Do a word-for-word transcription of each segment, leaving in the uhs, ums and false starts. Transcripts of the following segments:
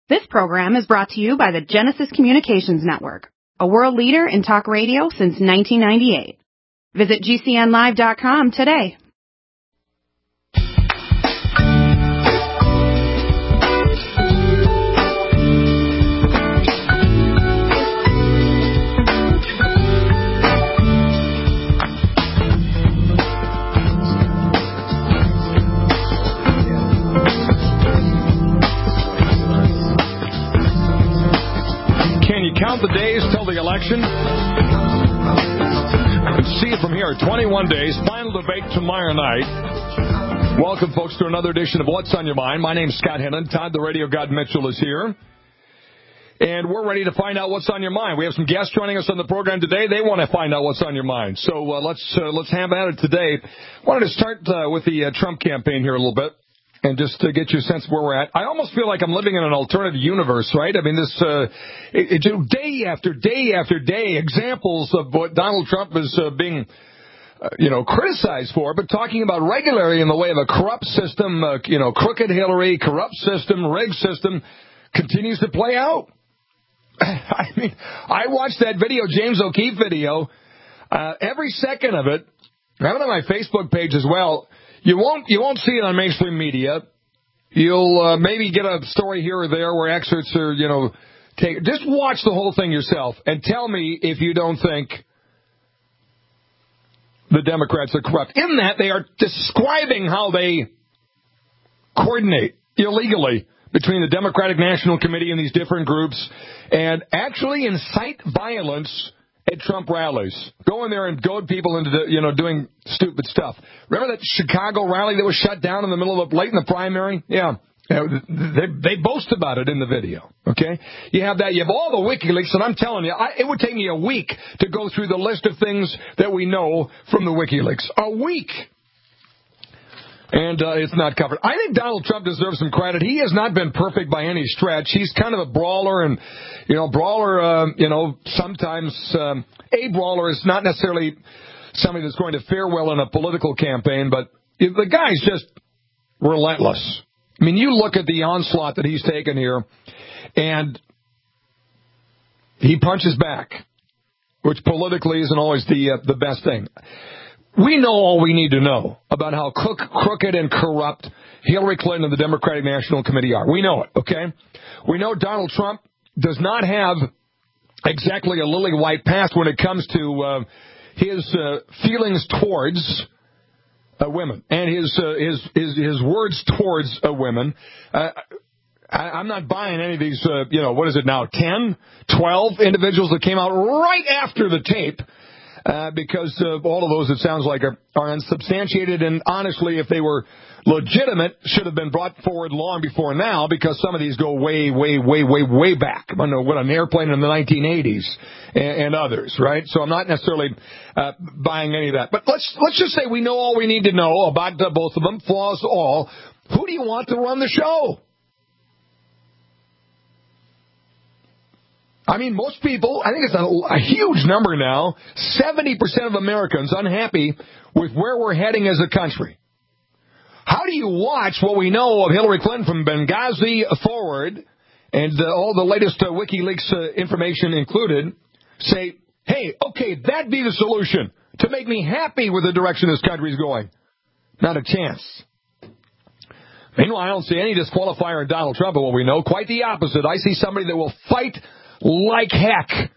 This program is brought to you by the Genesis Communications Network, a world leader in talk radio since nineteen ninety-eight. Visit G C N live dot com today. Count the days till the election. And see it from here. twenty-one days. Final debate tomorrow night. Welcome, folks, to another edition of What's on Your Mind. My name's Scott Hennon. Todd, the Radio God Mitchell, is here. And we're ready to find out what's on your mind. We have some guests joining us on the program today. They want to find out what's on your mind. So uh, let's uh, let's have at it today. I wanted to start uh, with the uh, Trump campaign here a little bit. And just to get you a sense of where we're at, I almost feel like I'm living in an alternative universe, right? I mean, this uh, it, it, day after day after day, examples of what Donald Trump is uh, being, uh, you know, criticized for, but talking about regularly in the way of a corrupt system, uh, you know, crooked Hillary, corrupt system, rigged system, continues to play out. I mean, I watched that video, James O'Keefe video, uh, every second of it. I have it on my Facebook page as well. You won't you won't see it on mainstream media. You'll uh, maybe get a story here or there where excerpts are, you know, take. Just watch the whole thing yourself and tell me if you don't think the Democrats are corrupt. In that, they are describing how they coordinate illegally between the Democratic National Committee and these different groups and actually incite violence at Trump rallies. Go in there and goad people into, the, you know, doing stupid stuff. Remember that Chicago rally that was shut down in the middle of, late in the primary? Yeah. They, they boast about it in the video, okay? You have that. You have all the WikiLeaks, and I'm telling you, I, it would take me a week to go through the list of things that we know from the WikiLeaks. A week. And uh, it's not covered. I think Donald Trump deserves some credit. He has not been perfect by any stretch. He's kind of a brawler, and, you know, brawler, uh, you know, sometimes um, a brawler is not necessarily somebody that's going to fare well in a political campaign, but the guy's just relentless. I mean, you look at the onslaught that he's taken here, and he punches back, which politically isn't always the uh, the best thing. We know all we need to know about how crook, crooked and corrupt Hillary Clinton and the Democratic National Committee are. We know it, okay? We know Donald Trump does not have exactly a lily-white past when it comes to uh, his uh, feelings towards uh, women and his, uh, his his his words towards uh, women. Uh, I, I'm not buying any of these, uh, you know, what is it now, ten, twelve individuals that came out right after the tape. Uh, because uh, all of those, it sounds like, are, are unsubstantiated, and honestly, if they were legitimate, should have been brought forward long before now, because some of these go way, way, way, way, way back. I know what, an airplane in the nineteen eighties and, and others, right? So I'm not necessarily uh, buying any of that. But let's let's just say we know all we need to know about uh, both of them, flaws all. Who do you want to run the show? I mean, most people, I think it's a, a huge number now, seventy percent of Americans unhappy with where we're heading as a country. How do you watch what we know of Hillary Clinton from Benghazi forward, and uh, all the latest uh, WikiLeaks uh, information included, say, hey, okay, that'd be the solution to make me happy with the direction this country's going? Not a chance. Meanwhile, I don't see any disqualifier in Donald Trump of what we know. Quite the opposite. I see somebody that will fight like heck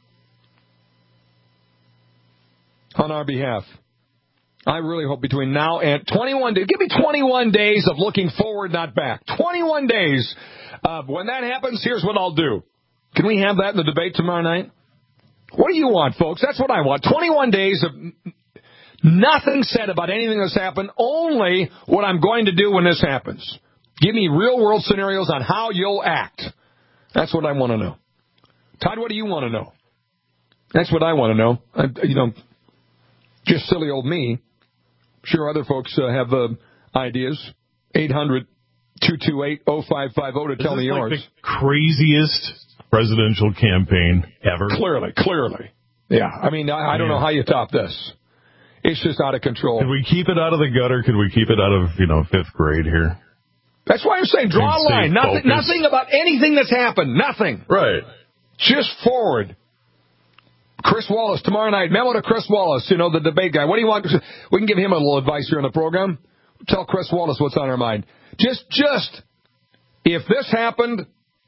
on our behalf. I really hope between now and twenty-one days, give me twenty-one days of looking forward, not back. twenty-one days. Uh, when that happens, here's what I'll do. Can we have that in the debate tomorrow night? What do you want, folks? That's what I want. twenty-one days of nothing said about anything that's happened, only what I'm going to do when this happens. Give me real-world scenarios on how you'll act. That's what I want to know. Todd, what do you want to know? That's what I want to know. I, you know, just silly old me. Sure, other folks uh, have uh, ideas. eight hundred, two two eight, oh five five oh to tell me yours. Is this like the craziest presidential campaign ever? Clearly, clearly. Yeah, I mean, I, I don't yeah. know how you top this. It's just out of control. Could we keep it out of the gutter? Could we keep it out of, you know, fifth grade here? That's why I'm saying draw a line. Nothing, nothing about anything that's happened. Nothing. Right. Just forward. Chris Wallace tomorrow night. Memo to Chris Wallace, you know, the debate guy. What do you want? We can give him a little advice here on the program. Tell Chris Wallace what's on our mind. Just, just, if this happened,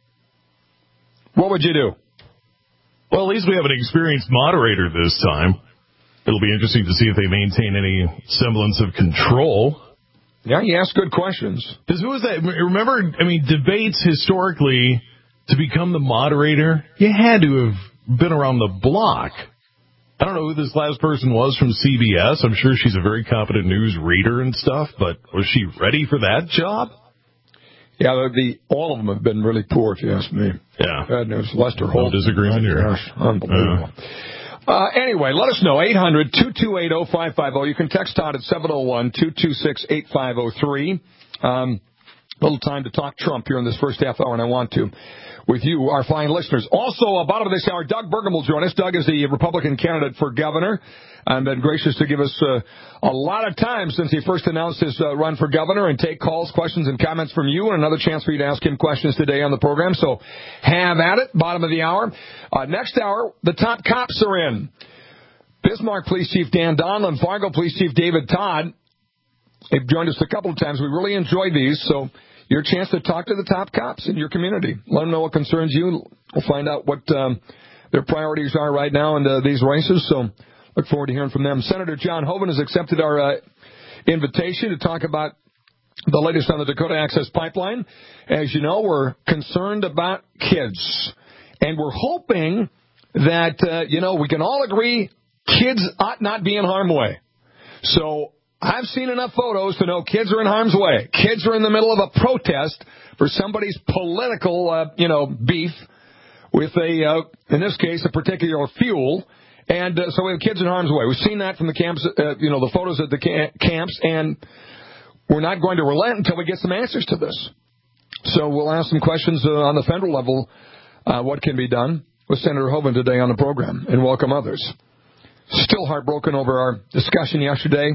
what would you do? Well, at least we have an experienced moderator this time. It'll be interesting to see if they maintain any semblance of control. Yeah, you ask good questions. Because who was that? Remember, I mean, debates historically, to become the moderator, you had to have been around the block. I don't know who this last person was from C B S. I'm sure she's a very competent news reader and stuff, but was she ready for that job? Yeah, the, the all of them have been really poor, if you ask me. Yeah. Bad news. Lester Holt. No disagreement here. Gosh, unbelievable. Uh, uh, anyway, let us know. eight hundred, two two eight, oh five five oh. You can text Todd at seven oh one, two two six, eight five oh three. Um, a little time to talk Trump here in this first half hour, and I want to, with you, our fine listeners. Also, uh, bottom of this hour, Doug Burgum will join us. Doug is the Republican candidate for governor and been gracious to give us uh, a lot of time since he first announced his uh, run for governor and take calls, questions, and comments from you, and another chance for you to ask him questions today on the program. So have at it, bottom of the hour. Uh, next hour, the top cops are in. Bismarck Police Chief Dan Donlin, Fargo Police Chief David Todd. They've joined us a couple of times. We really enjoy these, so your chance to talk to the top cops in your community. Let them know what concerns you. We'll find out what um, their priorities are right now in uh, these races, so look forward to hearing from them. Senator John Hoeven has accepted our uh, invitation to talk about the latest on the Dakota Access Pipeline. As you know, we're concerned about kids, and we're hoping that, uh, you know, we can all agree kids ought not be in harm's way. So I've seen enough photos to know kids are in harm's way. Kids are in the middle of a protest for somebody's political, uh, you know, beef with a, uh, in this case, a particular fuel. And uh, so we have kids in harm's way. We've seen that from the camps, uh, you know, the photos at the ca- camps, and we're not going to relent until we get some answers to this. So we'll ask some questions uh, on the federal level, uh, what can be done with Senator Hoeven today on the program, and welcome others. Still heartbroken over our discussion yesterday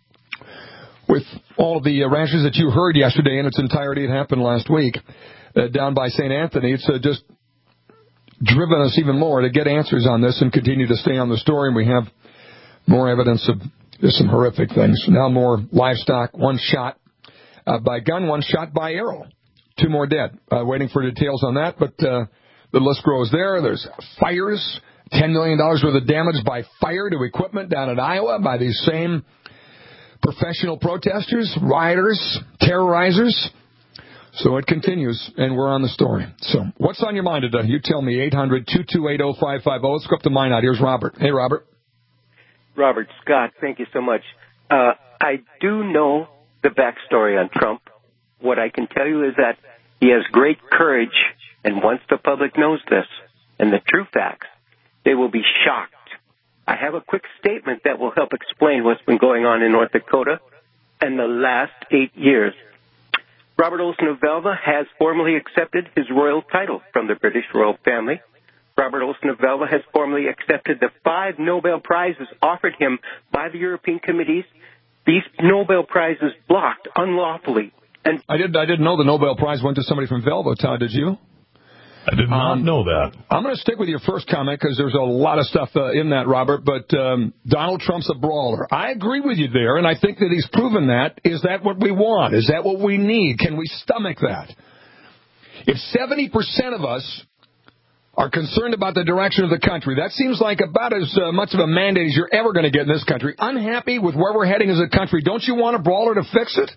with all of the uh, ranches that you heard yesterday in its entirety. It happened last week uh, down by Saint Anthony. It's uh, just driven us even more to get answers on this and continue to stay on the story. And we have more evidence of there's some horrific things. Now more livestock, one shot uh, by gun, one shot by arrow. Two more dead. Uh, waiting for details on that, but uh, the list grows there. There's fires, ten million dollars worth of damage by fire to equipment down in Iowa by these same professional protesters, rioters, terrorizers. So it continues, and we're on the story. So what's on your mind today? You tell me, eight hundred, two two eight, oh five five oh. Let's go up to mine out. Here's Robert. Hey, Robert. Robert Scott, thank you so much. Uh, I do know the backstory on Trump. What I can tell you is that he has great courage, and once the public knows this and the true facts, they will be shocked. I have a quick statement that will help explain what's been going on in North Dakota in the last eight years. Robert Olson of Velva has formally accepted his royal title from the British royal family. Robert Olson of Velva has formally accepted the five Nobel Prizes offered him by the European committees. These Nobel Prizes blocked unlawfully. And I did. I didn't know the Nobel Prize went to somebody from Velva. Todd, did you? I did not um, know that. I'm going to stick with your first comment because there's a lot of stuff uh, in that, Robert. But um, Donald Trump's a brawler. I agree with you there, and I think that he's proven that. Is that what we want? Is that what we need? Can we stomach that? If seventy percent of us are concerned about the direction of the country, that seems like about as uh, much of a mandate as you're ever going to get in this country. Unhappy with where we're heading as a country, don't you want a brawler to fix it?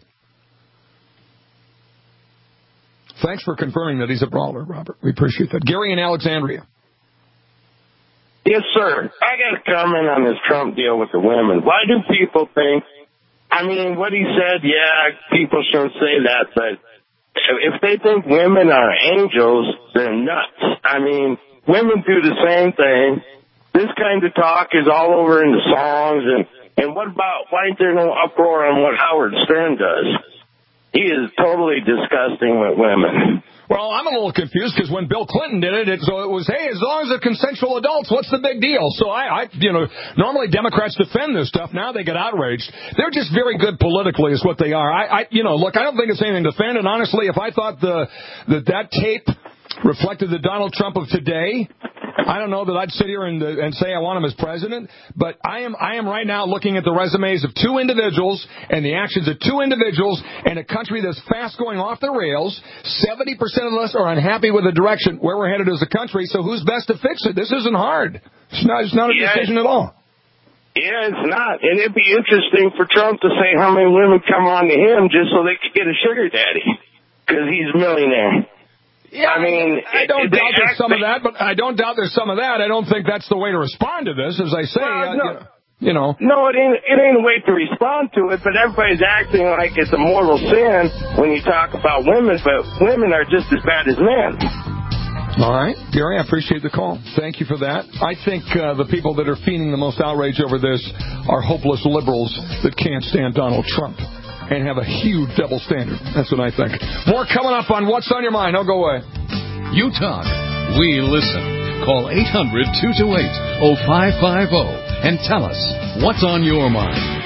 Thanks for confirming that he's a brawler, Robert. We appreciate that. Gary in Alexandria. Yes, sir. I got a comment on this Trump deal with the women. Why do people think, I mean, what he said, yeah, people shouldn't say that, but if they think women are angels, they're nuts. I mean, women do the same thing. This kind of talk is all over in the songs, and, and what about, why ain't there no uproar on what Howard Stern does? He is totally disgusting with women. Well, I'm a little confused because when Bill Clinton did it, it, so it was, hey, as long as they're consensual adults, what's the big deal? So I, I, you know, normally Democrats defend this stuff. Now they get outraged. They're just very good politically is what they are. I, I you know, look, I don't think it's anything to defend. And honestly, if I thought the that that tape reflected the Donald Trump of today, I don't know that I'd sit here and, uh, and say I want him as president, but I am I am right now looking at the resumes of two individuals and the actions of two individuals in a country that's fast going off the rails. seventy percent of us are unhappy with the direction where we're headed as a country, so who's best to fix it? This isn't hard. It's not, it's not a yeah, decision at all. Yeah, it's not. And it'd be interesting for Trump to say how many women come on to him just so they could get a sugar daddy because he's a millionaire. Yeah, I mean, I don't it, doubt there's some of that, but I don't doubt there's some of that. I don't think that's the way to respond to this, as I say. Well, uh, no. you know. No, it ain't, it ain't a way to respond to it, but everybody's acting like it's a mortal sin when you talk about women, but women are just as bad as men. All right, Gary, I appreciate the call. Thank you for that. I think uh, the people that are feeling the most outrage over this are hopeless liberals that can't stand Donald Trump and have a huge double standard. That's what I think. More coming up on What's on Your Mind. Don't go away. You talk. We listen. Call eight hundred, two two eight, oh five five oh and tell us what's on your mind.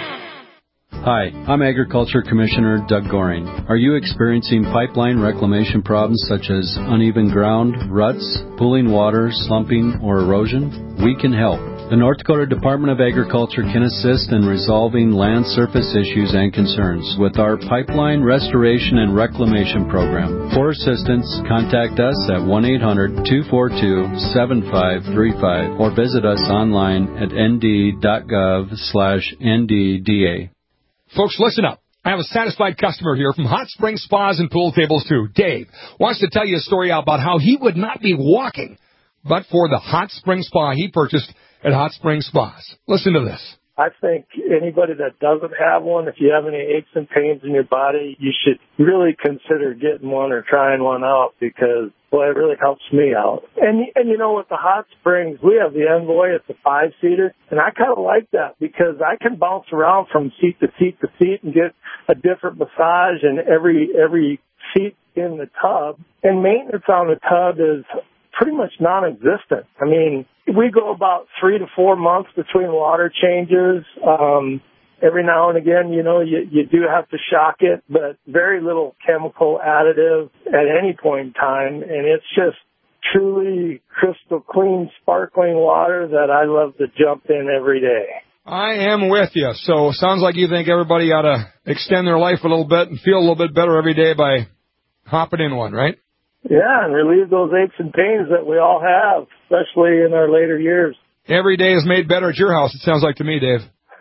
Hi, I'm Agriculture Commissioner Doug Goring. Are you experiencing pipeline reclamation problems such as uneven ground, ruts, pooling water, slumping, or erosion? We can help. The North Dakota Department of Agriculture can assist in resolving land surface issues and concerns with our Pipeline Restoration and Reclamation Program. For assistance, contact us at one eight hundred, two four two, seven five three five or visit us online at n d dot gov slash n d d a. Folks, listen up. I have a satisfied customer here from Hot Springs Spas and Pool Tables, too. Dave wants to tell you a story about how he would not be walking but for the Hot Springs Spa he purchased at Hot Springs Spas. Listen to this. I think anybody that doesn't have one, if you have any aches and pains in your body, you should really consider getting one or trying one out because, boy, it really helps me out. And, and you know, with the Hot Springs, we have the Envoy. It's a five-seater, and I kind of like that because I can bounce around from seat to seat to seat and get a different massage in every, every seat in the tub. And maintenance on the tub is pretty much non-existent. I mean, we go about three to four months between water changes. Um, every now and again, you know, you, you do have to shock it, but very little chemical additive at any point in time. And it's just truly crystal clean, sparkling water that I love to jump in every day. I am with you. So it sounds like you think everybody ought to extend their life a little bit and feel a little bit better every day by hopping in one, right? Yeah, and relieve those aches and pains that we all have, especially in our later years. Every day is made better at your house, it sounds like to me, Dave.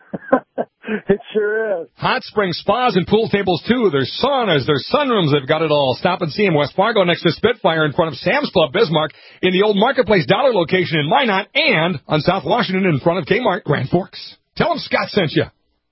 It sure is. Hot Springs Spas and Pool Tables, too. There's saunas, there's sunrooms, they've got it all. Stop and see them. West Fargo next to Spitfire in front of Sam's Club Bismarck, in the old Marketplace Dollar location in Minot, and on South Washington in front of Kmart Grand Forks. Tell them Scott sent you.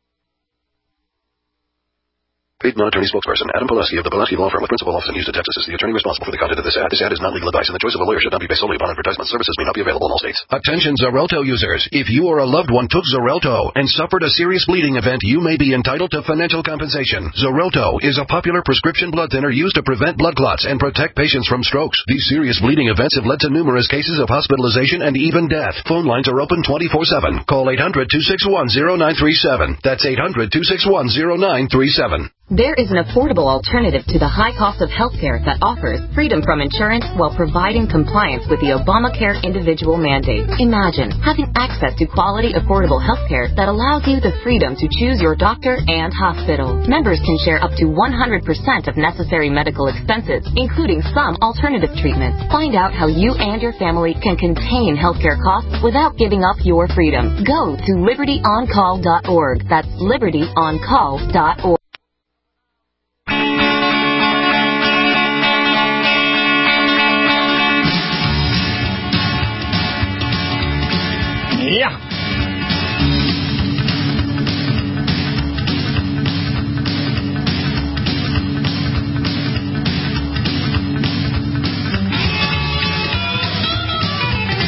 Paid non-attorney spokesperson Adam Pulaski of the Pulaski Law Firm with principal office in Houston, Texas is the attorney responsible for the content of this ad. This ad is not legal advice, and the choice of a lawyer should not be based solely upon advertisement. Services may not be available in all states. Attention Xarelto users. If you or a loved one took Xarelto and suffered a serious bleeding event, you may be entitled to financial compensation. Xarelto is a popular prescription blood thinner used to prevent blood clots and protect patients from strokes. These serious bleeding events have led to numerous cases of hospitalization and even death. Phone lines are open twenty-four seven. Call eight hundred, two six one, zero nine three seven. That's eight hundred, two six one, zero nine three seven. There is an affordable alternative to the high cost of health care that offers freedom from insurance while providing compliance with the Obamacare individual mandate. Imagine having access to quality, affordable health care that allows you the freedom to choose your doctor and hospital. Members can share up to one hundred percent of necessary medical expenses, including some alternative treatments. Find out how you and your family can contain healthcare costs without giving up your freedom. Go to liberty on call dot org. That's liberty on call dot org. Yeah.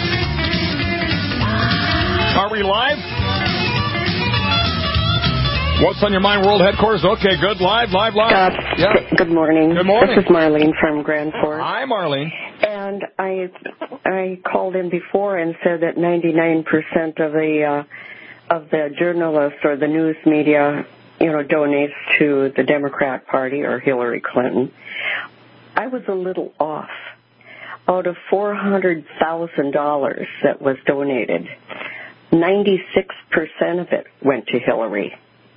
Are we live? What's on your mind, World Headquarters? Okay, good. Live, live, live. Uh, yeah. Good morning. Good morning. This is Marlene from Grand Forks. Hi, Marlene. And I I called in before and said that ninety-nine percent of the uh, of the journalists or the news media, you know, donates to the Democrat Party or Hillary Clinton. I was a little off. Out of four hundred thousand dollars that was donated, ninety-six percent of it went to Hillary.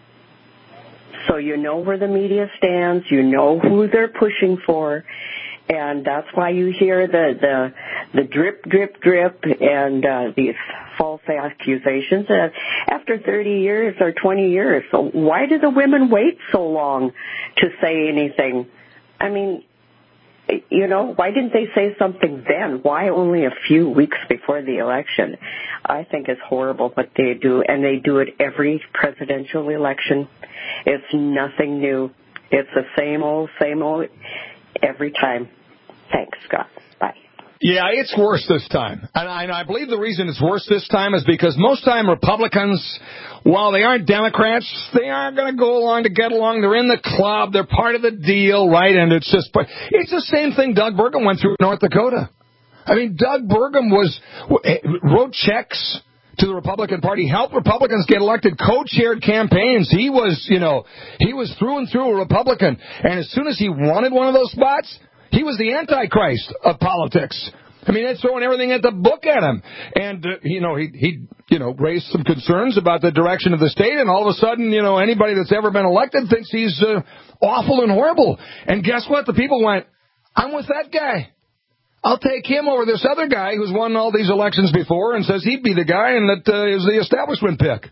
So you know where the media stands, you know who they're pushing for, and that's why you hear the the, the drip, drip, drip, and uh, these false accusations. Uh, after thirty years or twenty years, so why do the women wait so long to say anything? I mean, you know, why didn't they say something then? Why only a few weeks before the election? I think it's horrible what they do, and they do it every presidential election. It's nothing new. It's the same old, same old every time. Thanks, Scott. Bye. Yeah, it's worse this time. And I, and I believe the reason it's worse this time is because most time Republicans, while they aren't Democrats, they aren't going to go along to get along. They're in the club. They're part of the deal, right? And it's just, it's the same thing Doug Burgum went through in North Dakota. I mean, Doug Burgum was, wrote checks to the Republican Party, helped Republicans get elected, co-chaired campaigns. He was, you know, he was through and through a Republican. And as soon as he wanted one of those spots, he was the Antichrist of politics. I mean, they're throwing everything at the book at him. And, uh, you know, he, he, you know, raised some concerns about the direction of the state. And all of a sudden, you know, anybody that's ever been elected thinks he's uh, awful and horrible. And guess what? The people went, I'm with that guy. I'll take him over this other guy who's won all these elections before and says he'd be the guy and that uh, is the establishment pick.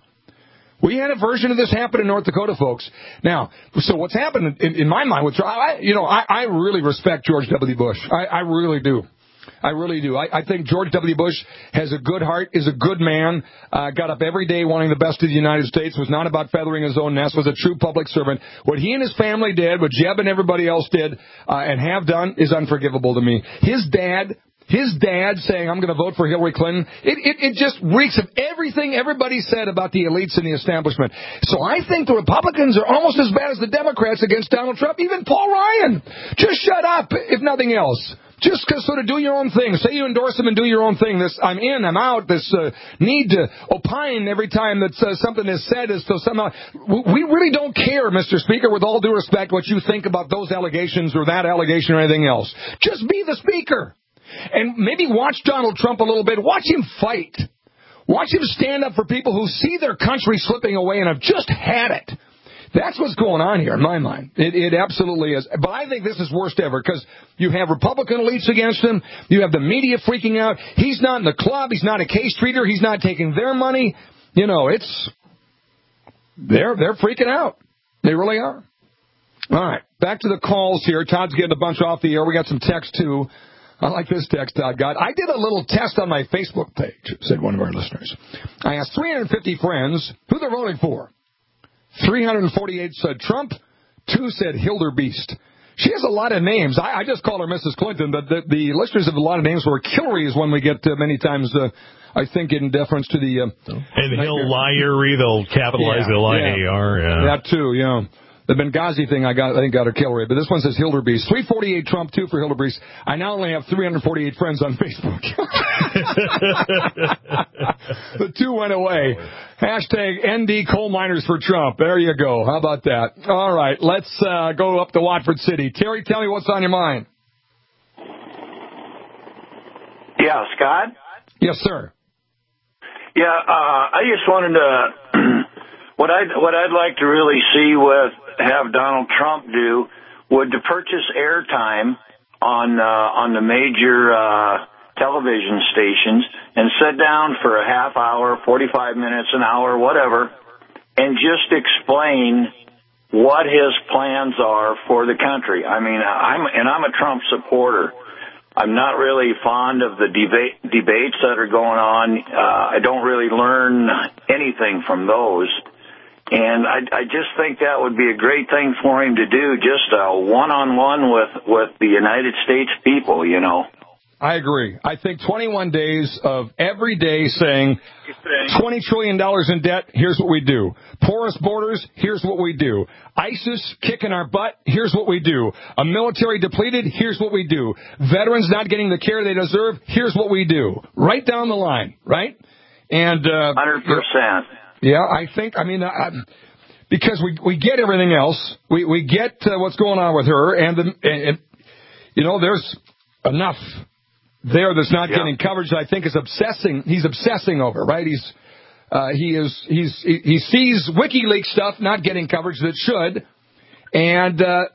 We had a version of this happen in North Dakota, folks. Now, so what's happened in, in my mind, which I, you know, I, I really respect George W. Bush. I, I really do. I really do. I, I think George W. Bush has a good heart, is a good man, uh, got up every day wanting the best of the United States, was not about feathering his own nest, was a true public servant. What he and his family did, what Jeb and everybody else did uh, and have done is unforgivable to me. His dad... His dad saying, I'm going to vote for Hillary Clinton, it, it, it just reeks of everything everybody said about the elites and the establishment. So I think the Republicans are almost as bad as the Democrats against Donald Trump. Even Paul Ryan. Just shut up, if nothing else. Just sort of do your own thing. Say you endorse him and do your own thing. This I'm in, I'm out, this uh, need to opine every time that uh, something is said is to somehow... We really don't care, Mister Speaker, with all due respect, what you think about those allegations or that allegation or anything else. Just be the speaker. And maybe watch Donald Trump a little bit. Watch him fight. Watch him stand up for people who see their country slipping away and have just had it. That's what's going on here in my mind. It, it absolutely is. But I think this is worst ever because you have Republican elites against him. You have the media freaking out. He's not in the club. He's not a K-Streeter. He's not taking their money. You know, it's... They're, they're freaking out. They really are. All right. Back to the calls here. Todd's getting a bunch off the air. We got some text, too. I like this text Todd got. I did a little test on my Facebook page, said one of our listeners. I asked three hundred fifty friends who they're voting for. three hundred forty-eight said Trump. Two said Hilderbeest. She has a lot of names. I, I just call her Missus Clinton, but the, the listeners have a lot of names where Hillary is one we get uh, many times, uh, I think, in deference to the... Uh, and Hillary, they'll capitalize yeah, L I A R. Yeah. Yeah. That, too, yeah. The Benghazi thing, I got, I think, got her Hillary, but this one says Hilderbeest. three forty-eight Trump, two for Hilderbeest. I now only have three hundred forty-eight friends on Facebook. The two went away. Hashtag N D coal miners for Trump. There you go. How about that? All right, let's uh, go up to Watford City. Terry, tell me what's on your mind. Yeah, Scott? Yes, sir. Yeah, uh, I just wanted to... What I'd, what I'd like to really see with have Donald Trump do would to purchase airtime on uh, on the major uh, television stations and sit down for a half hour, forty-five minutes, an hour, whatever, and just explain what his plans are for the country. I mean, I'm and I'm a Trump supporter. I'm not really fond of the debate, debates that are going on. Uh, I don't really learn anything from those. And I, I just think that would be a great thing for him to do, just a one-on-one with, with the United States people, you know. I agree. I think twenty-one days of every day saying twenty trillion dollars in debt, here's what we do. Porous borders, here's what we do. ISIS kicking our butt, here's what we do. A military depleted, here's what we do. Veterans not getting the care they deserve, here's what we do. Right down the line, right? And uh, one hundred percent. Yeah, I think, I mean, I, because we we get everything else. We we get uh, what's going on with her, and, the, and, and you know, there's enough there that's not yeah. getting coverage that I think is obsessing. He's obsessing over, right? He's uh, he is he's he, he sees WikiLeaks stuff not getting coverage that should, and uh,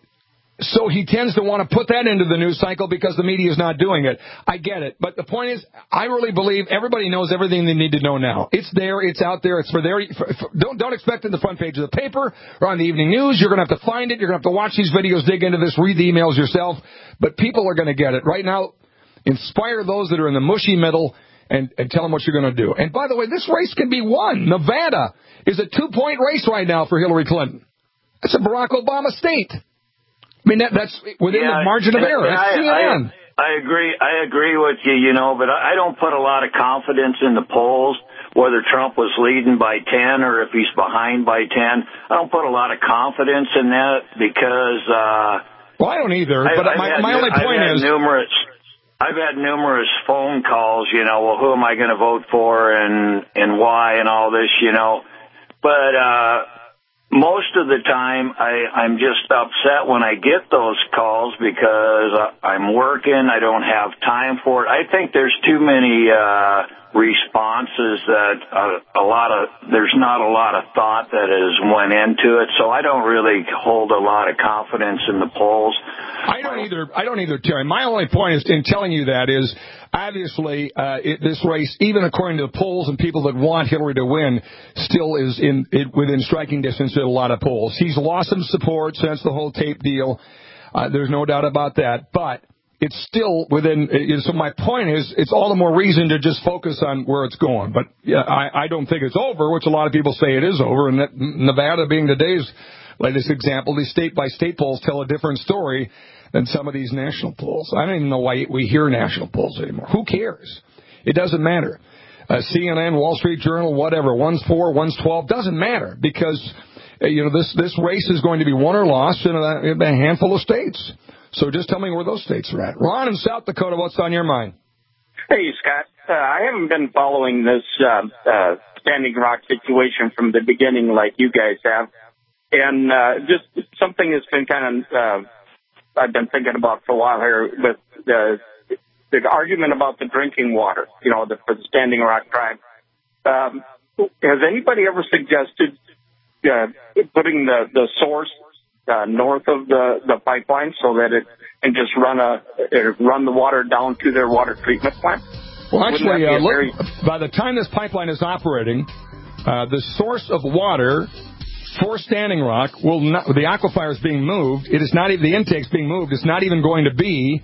so he tends to want to put that into the news cycle because the media is not doing it. I get it, but the point is, I really believe everybody knows everything they need to know now. It's there, it's out there, it's for their. For, for, don't don't expect it in the front page of the paper or on the evening news. You're going to have to find it. You're going to have to watch these videos, dig into this, read the emails yourself. But people are going to get it right now. Inspire those that are in the mushy middle and, and tell them what you're going to do. And by the way, this race can be won. Nevada is a two-point race right now for Hillary Clinton. It's a Barack Obama state. I mean, that, that's within yeah, the margin of error. That's I, C N N. I, I agree. I agree with you, you know, but I don't put a lot of confidence in the polls, whether Trump was leading by ten or if he's behind by ten. I don't put a lot of confidence in that because... Uh, well, I don't either, but I, my, had, my only point I've had is... Numerous, I've had numerous phone calls, you know, well, who am I going to vote for and, and why and all this, you know. But... uh Most of the time, I, I'm just upset when I get those calls because I'm working. I don't have time for it. I think there's too many uh, responses that uh, a lot of there's not a lot of thought that has went into it. So I don't really hold a lot of confidence in the polls. I don't either. I don't either, Terry. My only point is in telling you that is obviously uh, it, this race, even according to the polls and people that want Hillary to win, still is in it, within striking distance at a lot of polls. He's lost some support since the whole tape deal. Uh, there's no doubt about that. But it's still within. It, so my point is, it's all the more reason to just focus on where it's going. But yeah, I, I don't think it's over, which a lot of people say it is over. And that Nevada being today's latest example, these state-by-state polls tell a different story than some of these national polls. I don't even know why we hear national polls anymore. Who cares? It doesn't matter. Uh, C N N, Wall Street Journal, whatever, one's four, one's twelve, doesn't matter because, uh, you know, this, this race is going to be won or lost in a, in a handful of states. So just tell me where those states are at. Ron in South Dakota, what's on your mind? Hey, Scott. Uh, I haven't been following this uh, uh, Standing Rock situation from the beginning like you guys have. And uh, just something that's been kind of... Uh, I've been thinking about for a while here with the the argument about the drinking water, you know, the, for the Standing Rock tribe. Um, has anybody ever suggested uh, putting the, the source uh, north of the, the pipeline so that it can just run a run the water down to their water treatment plant? Well, actually, uh, look, very... by the time this pipeline is operating, uh, the source of water for Standing Rock will not, the aquifer is being moved. It is not even, the intake's being moved. It's not even going to be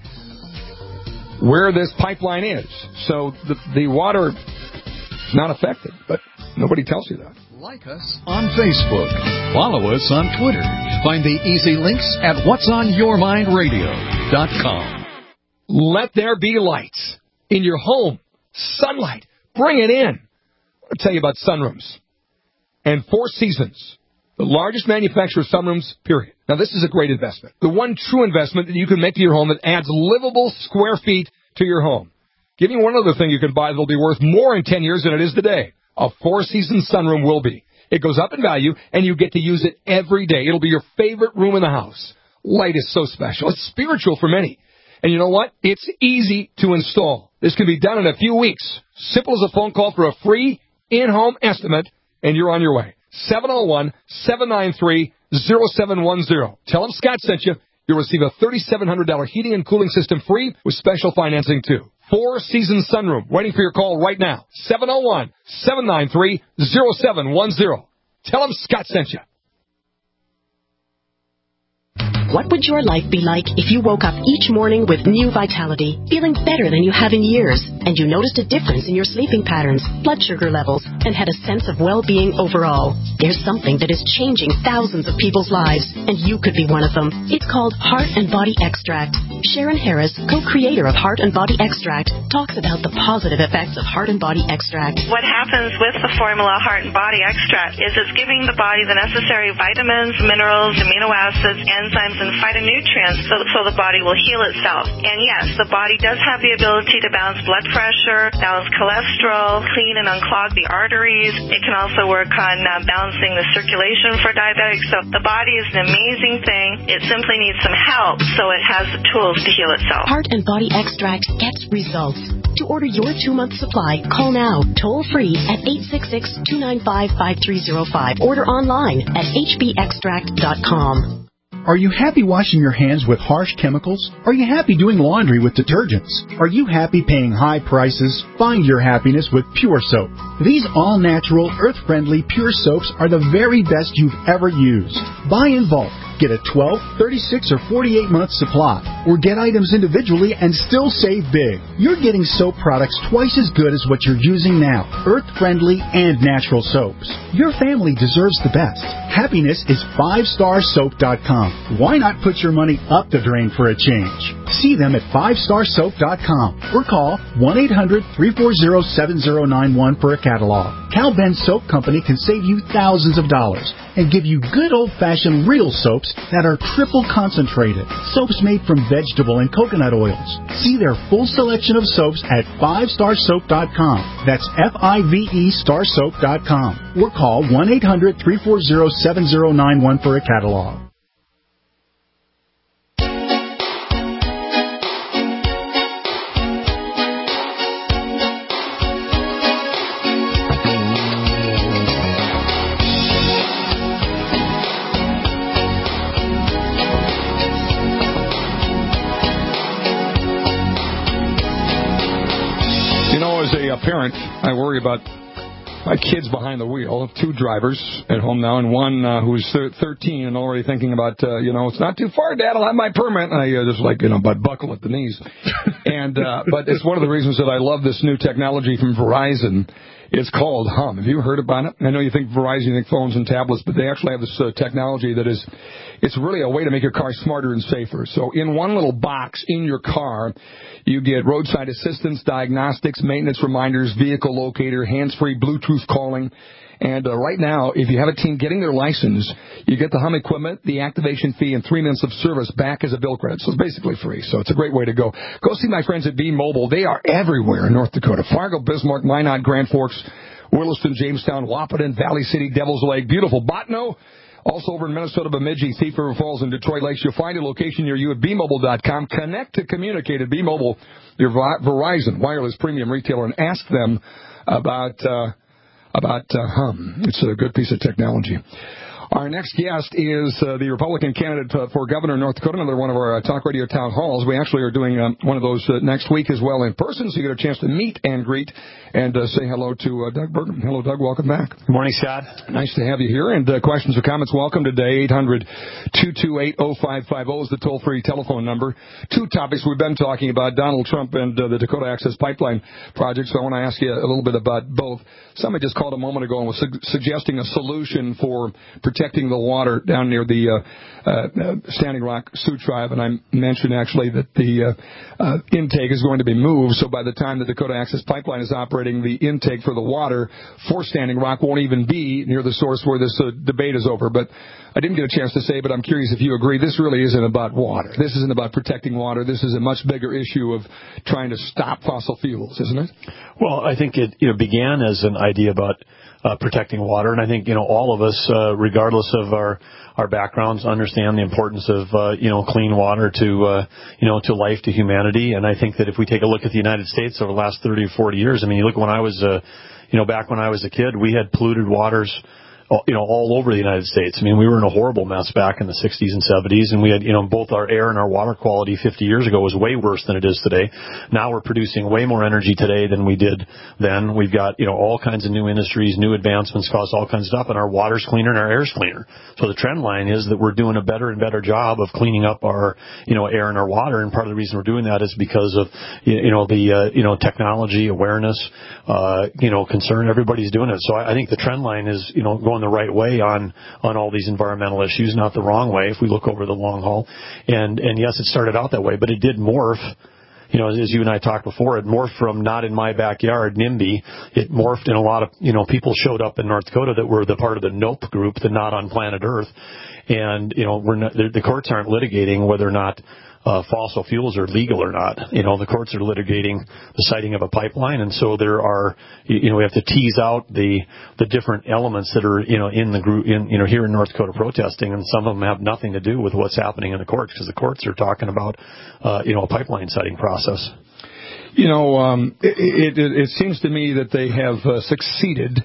where this pipeline is. So the, the water is not affected, but nobody tells you that. Like us on Facebook. Follow us on Twitter. Find the easy links at whats on your mind radio dot com. Let there be lights in your home. Sunlight. Bring it in. I'll tell you about sunrooms. And Four Seasons. The largest manufacturer of sunrooms, period. Now, this is a great investment. The one true investment that you can make to your home that adds livable square feet to your home. Give me one other thing you can buy that will be worth more in ten years than it is today. A Four Seasons sunroom will be. It goes up in value, and you get to use it every day. It'll be your favorite room in the house. Light is so special. It's spiritual for many. And you know what? It's easy to install. This can be done in a few weeks. Simple as a phone call for a free in-home estimate, and you're on your way. seven oh one, seven nine three, oh seven one oh. Tell them Scott sent you. You'll receive a three thousand seven hundred dollars heating and cooling system free with special financing, too. Four Seasons Sunroom. Waiting for your call right now. seven oh one, seven nine three, oh seven one oh. Tell them Scott sent you. What would your life be like if you woke up each morning with new vitality, feeling better than you have in years, and you noticed a difference in your sleeping patterns, blood sugar levels, and had a sense of well-being overall? There's something that is changing thousands of people's lives, and you could be one of them. It's called Heart and Body Extract. Sharon Harris, co-creator of Heart and Body Extract, talks about the positive effects of Heart and Body Extract. What happens with the formula Heart and Body Extract is it's giving the body the necessary vitamins, minerals, amino acids, enzymes, and phytonutrients so, so the body will heal itself. And yes, the body does have the ability to balance blood pressure, balance cholesterol, clean and unclog the arteries. It can also work on uh, balancing the circulation for diabetics. So the body is an amazing thing. It simply needs some help so it has the tools to heal itself. Heart and Body Extract gets results. To order your two-month supply, call now, toll-free at eight six six, two nine five, five three zero five. Order online at h b extract dot com. Are you happy washing your hands with harsh chemicals? Are you happy doing laundry with detergents? Are you happy paying high prices? Find your happiness with Pure Soap. These all-natural, earth-friendly Pure Soaps are the very best you've ever used. Buy in bulk. Get a twelve, thirty-six, or forty-eight month supply, or get items individually and still save big. You're getting soap products twice as good as what you're using now, earth-friendly and natural soaps. Your family deserves the best. Happiness is five star soap dot com. Why not put your money up the drain for a change? See them at five star soap dot com or call one eight hundred, three four zero, seven zero nine one for a catalog. Cal Ben Soap Company can save you thousands of dollars and give you good old-fashioned real soaps that are triple concentrated. Soaps made from vegetable and coconut oils. See their full selection of soaps at five star soap dot com. That's F I V E star soap dot com. Or call one eight hundred, three four zero, seven zero nine one for a catalog. A parent, I worry about my kids behind the wheel. Two drivers at home now, and one uh, who's thirteen and already thinking about, uh, you know, it's not too far, Dad, I'll have my permit. And I uh, just like, you know, but buckle at the knees. and uh, But it's one of the reasons that I love this new technology from Verizon. It's called Hum. Have you heard about it? I know you think Verizon, you think phones and tablets, but they actually have this uh, technology that is, it's really a way to make your car smarter and safer. So in one little box in your car, you get roadside assistance, diagnostics, maintenance reminders, vehicle locator, hands-free Bluetooth calling. And uh, right now, if you have a teen getting their license, you get the Hum equipment, the activation fee, and three months of service back as a bill credit. So it's basically free. So it's a great way to go. Go see my friends at B-Mobile. They are everywhere in North Dakota. Fargo, Bismarck, Minot, Grand Forks, Williston, Jamestown, Wahpeton, Valley City, Devil's Lake, beautiful Botno. Also over in Minnesota, Bemidji, Thief River Falls, and Detroit Lakes. You'll find a location near you at B Mobile dot com. Connect to communicate at B-Mobile, your Verizon wireless premium retailer, and ask them about uh, about uh, Hum. It's a good piece of technology. Our next guest is uh, the Republican candidate uh, for governor of North Dakota, another one of our uh, talk radio town halls. We actually are doing um, one of those uh, next week as well in person, so you get a chance to meet and greet and uh, say hello to uh, Doug Burgum. Hello, Doug. Welcome back. Good morning, Scott. Nice to have you here. And uh, questions or comments, welcome today. eight hundred, two two eight, oh five five oh is the toll-free telephone number. Two topics we've been talking about, Donald Trump and uh, the Dakota Access Pipeline project, so I want to ask you a little bit about both. Somebody just called a moment ago and was su- suggesting a solution for protecting the water down near the uh, uh, Standing Rock Sioux Tribe, and I mentioned actually that the uh, uh, intake is going to be moved, so by the time the Dakota Access Pipeline is operating, the intake for the water for Standing Rock won't even be near the source where this uh, debate is over. But I didn't get a chance to say, but I'm curious if you agree, this really isn't about water. This isn't about protecting water. This is a much bigger issue of trying to stop fossil fuels, isn't it? Well, I think it you know, began as an idea about Uh, protecting water, and I think you know all of us, uh, regardless of our our backgrounds, understand the importance of uh, you know clean water to uh, you know to life, to humanity. And I think that if we take a look at the United States over the last thirty or forty years, I mean, you look when I was uh, you know back when I was a kid, we had polluted waters you know, all over the United States. I mean, we were in a horrible mess back in the sixties and seventies, and we had, you know, both our air and our water quality fifty years ago was way worse than it is today. Now we're producing way more energy today than we did then. We've got, you know, all kinds of new industries, new advancements cause all kinds of stuff, and our water's cleaner and our air's cleaner. So the trend line is that we're doing a better and better job of cleaning up our, you know, air and our water, and part of the reason we're doing that is because of, you know, the, uh, you know, technology, awareness, uh, you know, concern. Everybody's doing it. So I, I think the trend line is, you know, going the right way on, on all these environmental issues, not the wrong way if we look over the long haul. And, and yes, it started out that way, but it did morph. You know, as you and I talked before, it morphed from not in my backyard, NIMBY. It morphed in a lot of, you know, people showed up in North Dakota that were the part of the NOPE group, the Not on Planet Earth. And, you know, we're not, the, the courts aren't litigating whether or not Uh, fossil fuels are legal or not. You know, the courts are litigating the siting of a pipeline, and so there are, you know, we have to tease out the the different elements that are, you know, in the group, in, you know, here in North Dakota protesting, and some of them have nothing to do with what's happening in the courts, because the courts are talking about, uh, you know, a pipeline siting process. You know, um, it, it, it seems to me that they have uh, succeeded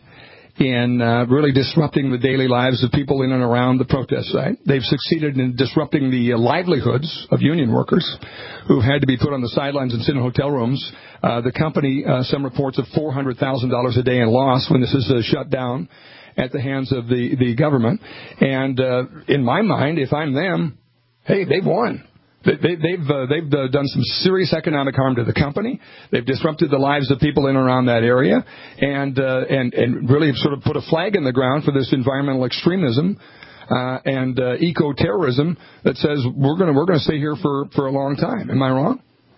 in uh, really disrupting the daily lives of people in and around the protest site. They've succeeded in disrupting the uh, livelihoods of union workers who've had to be put on the sidelines and sit in hotel rooms. Uh, the company, uh, some reports of four hundred thousand dollars a day in loss when this is uh, shut down at the hands of the, the government. And uh, in my mind, if I'm them, hey, they've won. They, they've uh, they've uh, done some serious economic harm to the company. They've disrupted the lives of people in and around that area, and uh, and and really have sort of put a flag in the ground for this environmental extremism uh, and uh, eco-terrorism that says we're going to we're going to stay here for, for a long time. Am I wrong?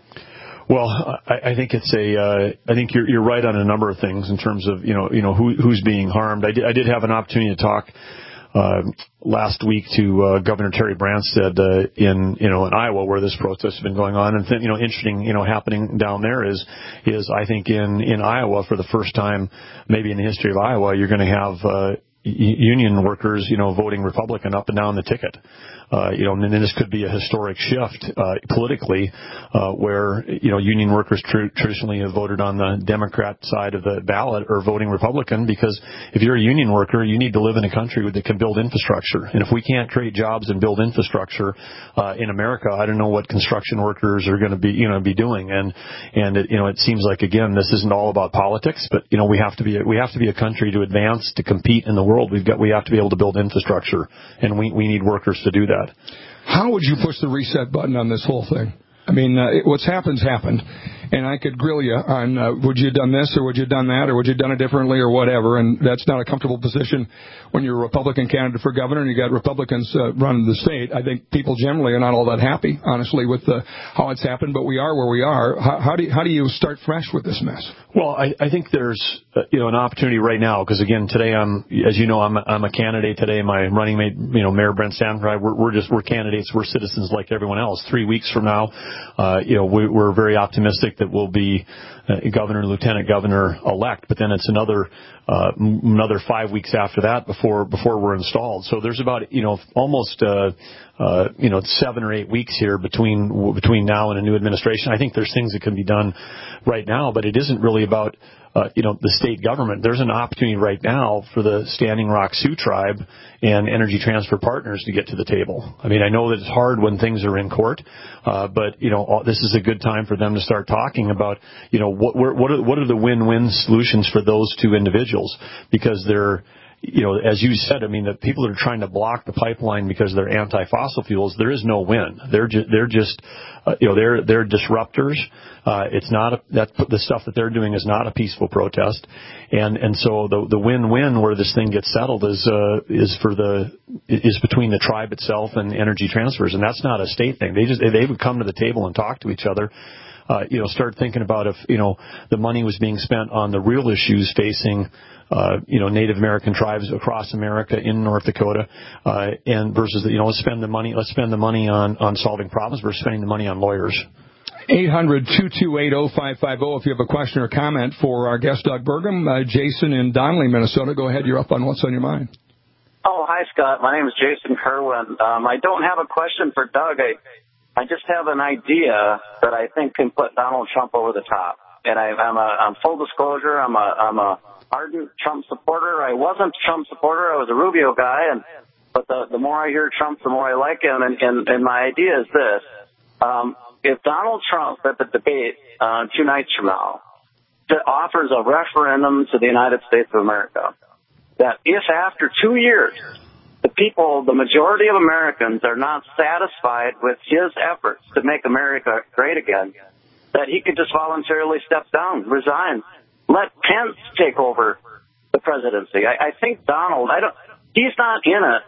Well, I, I think it's a. Uh, I think you're you're right on a number of things in terms of you know you know who who's being harmed. I did I did have an opportunity to talk Uh, last week to uh, Governor Terry Branstad uh, in you know in Iowa, where this protest has been going on, and th- you know interesting you know happening down there is is I think in in Iowa for the first time maybe in the history of Iowa you're going to have uh, union workers you know voting Republican up and down the ticket. Uh, you know, and then this could be a historic shift uh, politically, uh, where you know union workers tr- traditionally have voted on the Democrat side of the ballot or voting Republican, because if you're a union worker, you need to live in a country that can build infrastructure. And if we can't create jobs and build infrastructure uh, in America, I don't know what construction workers are going to be you know be doing. And and it, you know it seems like again this isn't all about politics, but you know we have to be a, we have to be a country to advance, to compete in the world. We've got we have to be able to build infrastructure, and we we need workers to do that. How would you push the reset button on this whole thing? I mean, uh, it, what's happened's happened, and I could grill you on uh, would you have done this or would you have done that or would you have done it differently or whatever, and that's not a comfortable position when you're a Republican candidate for governor and you got Republicans uh, running the state. I think people generally are not all that happy, honestly, with uh, how it's happened, but we are where we are. How, how do you, how do you start fresh with this mess? Well, I, I think there's uh, you know an opportunity right now, because again today I'm as you know I'm I'm a candidate today. My running mate, you know Mayor Brent Standify, we're, we're just we're candidates. We're citizens like everyone else. Three weeks from now, uh, you know we, we're very optimistic that we'll be uh, governor and lieutenant governor elect. But then it's another uh, m- another five weeks after that before before we're installed. So there's about you know almost uh, uh, you know seven or eight weeks here between between now and a new administration. I think there's things that can be done right now, but it isn't really about uh, you know the state government. There's an opportunity right now for the Standing Rock Sioux Tribe and Energy Transfer Partners to get to the table. I mean, I know that it's hard when things are in court, uh, but you know all, this is a good time for them to start talking about you know what what are, what are the win-win solutions for those two individuals, because they're you know, as you said, I mean, the people that are trying to block the pipeline because they're anti-fossil fuels, there is no win. They're just, they're just, uh, you know, they're, they're disruptors. Uh, it's not a, that, the stuff that they're doing is not a peaceful protest. And, and so the, the win-win where this thing gets settled is, uh, is for the, is between the tribe itself and Energy Transfers. And that's not a state thing. They just, they would come to the table and talk to each other. Uh, you know, start thinking about if, you know, the money was being spent on the real issues facing, uh, you know, Native American tribes across America in North Dakota, uh, and versus, the, you know, let's spend the money, let's spend the money on, on solving problems versus spending the money on lawyers. eight hundred, two two eight, oh five five oh if you have a question or comment for our guest, Doug Burgum. Uh, Jason in Donnelly, Minnesota. Go ahead. You're up on What's on Your Mind. Oh, hi, Scott. My name is Jason Kerwin. Um, I don't have a question for Doug. I, I just have an idea that I think can put Donald Trump over the top. And I, I'm a, I'm full disclosure. I'm a, I'm a ardent Trump supporter. I wasn't a Trump supporter. I was a Rubio guy, and but the, the more I hear Trump, the more I like him. And, and, and my idea is this. Um, if Donald Trump at the debate uh, two nights from now that offers a referendum to the United States of America, that if after two years the people, the majority of Americans are not satisfied with his efforts to make America great again, that he could just voluntarily step down, resign, let Pence take over the presidency. I, I think Donald, I don't, he's not in it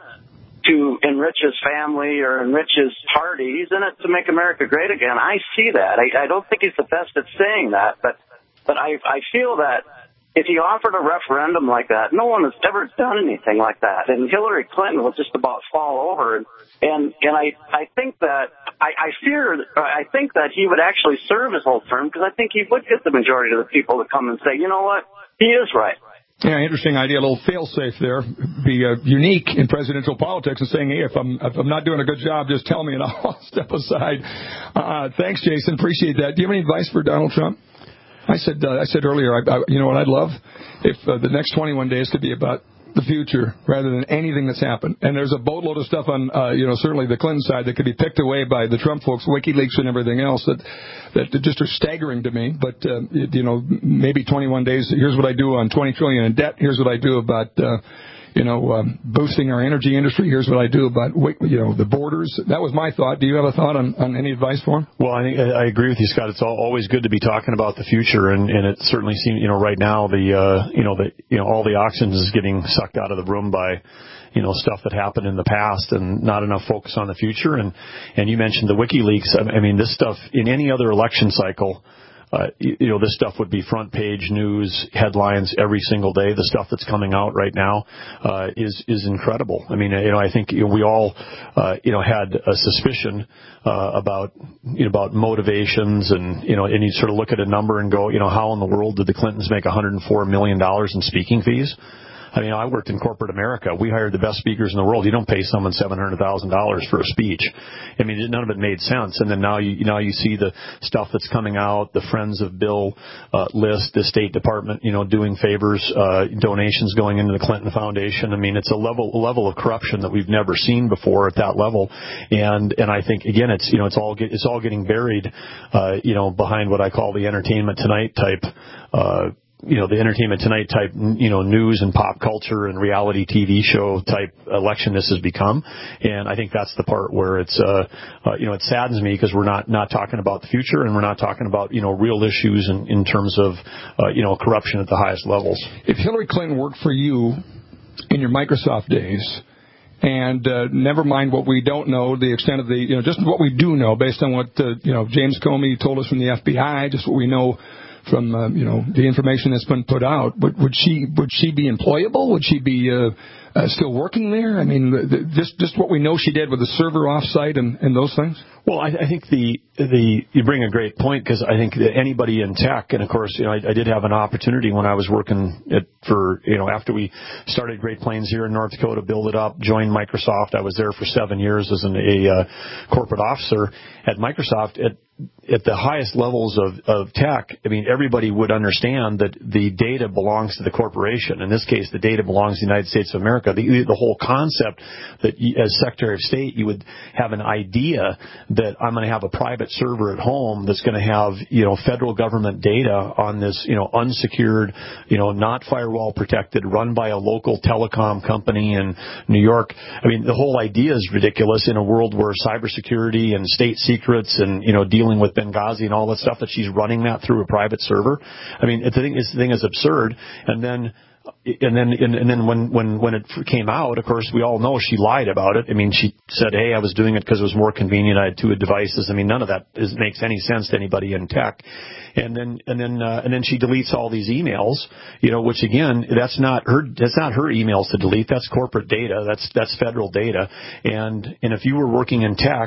to enrich his family or enrich his party. He's in it to make America great again. I see that. I, I don't think he's the best at saying that, but but I, I feel that if he offered a referendum like that, no one has ever done anything like that, and Hillary Clinton will just about fall over. And and, and I I think that I, I fear I think that he would actually serve his whole term, because I think he would get the majority of the people to come and say, you know what, he is right. Yeah, interesting idea. A little fail-safe there. Be uh, unique in presidential politics and saying, hey, if I'm if I'm not doing a good job, just tell me and I'll step aside. Uh, thanks, Jason. Appreciate that. Do you have any advice for Donald Trump? I said uh, I said earlier, I, I, you know what I'd love? If uh, the next twenty-one days could be about the future rather than anything that's happened. And there's a boatload of stuff on, uh, you know, certainly the Clinton side that could be picked away by the Trump folks, WikiLeaks and everything else that that just are staggering to me. But, uh, you know, maybe twenty-one days, here's what I do on twenty trillion dollars in debt. Here's what I do about, uh, you know, um, boosting our energy industry. Here's what I do about, you know, the borders. That was my thought. Do you have a thought on, on any advice for him? Well, I think I agree with you, Scott. It's always good to be talking about the future, and, and it certainly seems, you know, right now the, uh, you know, the, you know, all the oxygen is getting sucked out of the room by, you know, stuff that happened in the past, and not enough focus on the future. And and you mentioned the WikiLeaks. I mean, this stuff in any other election cycle. Uh, you, you know, this stuff would be front page news headlines every single day. The stuff that's coming out right now uh, is is incredible. I mean, you know, I think you know, we all, uh, you know, had a suspicion uh, about you know about motivations, and you know, and you sort of look at a number and go, you know, how in the world did the Clintons make one hundred four million dollars in speaking fees? I mean, I worked in corporate America. We hired the best speakers in the world. You don't pay someone seven hundred thousand dollars for a speech. I mean, none of it made sense. And then now you now you see the stuff that's coming out, the Friends of Bill uh, list, the State Department, you know, doing favors, uh, donations going into the Clinton Foundation. I mean, it's a level a level of corruption that we've never seen before at that level. And and I think again, it's you know, it's all get, it's all getting buried, uh, you know, behind what I call the Entertainment Tonight type. Uh, you know, the Entertainment Tonight type, you know, news and pop culture and reality T V show type election this has become. And I think that's the part where it's, uh, uh you know, it saddens me because we're not, not talking about the future, and we're not talking about, you know, real issues in, in terms of, uh, you know, corruption at the highest levels. If Hillary Clinton worked for you in your Microsoft days, and uh, never mind what we don't know, the extent of the, you know, just what we do know based on what, uh, you know, James Comey told us from the F B I, just what we know from, uh, you know, the information that's been put out, would, would she would she be employable? Would she be uh, uh, still working there? I mean, the, the, just just what we know she did with the server offsite and, and those things? Well, I, I think the the you bring a great point, because I think that anybody in tech, and of course, you know, I, I did have an opportunity when I was working at, for, you know, after we started Great Plains here in North Dakota, build it up, joined Microsoft. I was there for seven years as an, a uh, corporate officer at Microsoft. At at the highest levels of, of tech, I mean, everybody would understand that the data belongs to the corporation. In this case, the data belongs to the United States of America. The, the whole concept that you, as Secretary of State, you would have an idea that I'm going to have a private server at home that's going to have, you know, federal government data on this, you know, unsecured, you know, not firewall protected, run by a local telecom company in New York. I mean, the whole idea is ridiculous in a world where cybersecurity and state secrets and, you know, dealing with Benghazi and all that stuff, that she's running that through a private server. I mean, the thing is, the thing is absurd. And then, and then, and, and then when, when, when it came out, of course, we all know she lied about it. I mean, she said, hey, I was doing it because it was more convenient. I had two devices. I mean, none of that is, makes any sense to anybody in tech. And then, and then, uh, and then she deletes all these emails, you know, which again, that's not her, that's not her emails to delete. That's corporate data. That's, that's federal data. And, and if you were working in tech,